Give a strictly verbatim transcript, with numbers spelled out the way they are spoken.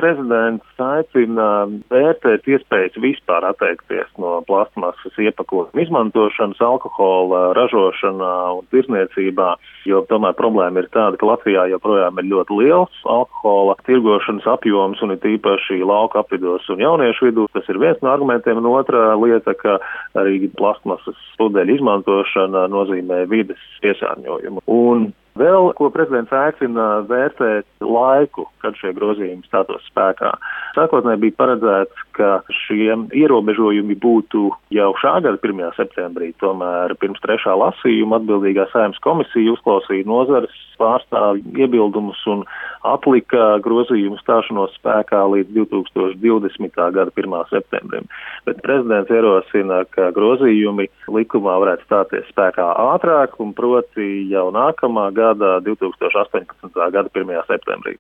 prezidents aicina vērtēt iespējas vispār atteikties no plastmasas iepakojumu izmantošanas alkohola ražošanā un tirzniecībā, jo tomēr problēma ir tāda, ka Latvijā joprojām ir ļoti liels alkohola tirgošanas apjoms un ir tīpaši lauka apvidos un jauniešu vidū. Tas ir viens no argumentiem, un otra lieta, ka arī plastmasas pudeļu izmantošana nozīmē vides piesārņojumu. Un vēl, ko prezidents aicina vērtēt laiku, kad šie grozījumi stātos spēkā. Sākotnēji bija paredzēts, ka šie ierobežojumi būtu jau šā gada pirmajā septembrī, tomēr pirms trešā lasījuma atbildīgā Saeimas komisija uzklausīja nozares pārstāvju iebildumus un atlika grozījumu stāšanos spēkā līdz divi tūkstoši divdesmitā gada pirmā septembrim. Bet prezidents ierosina, ka grozījumi likumā varētu stāties spēkā ātrāk un proti jau nākamā gada divi tūkstoši astoņpadsmitā gada pirmajā septembrī.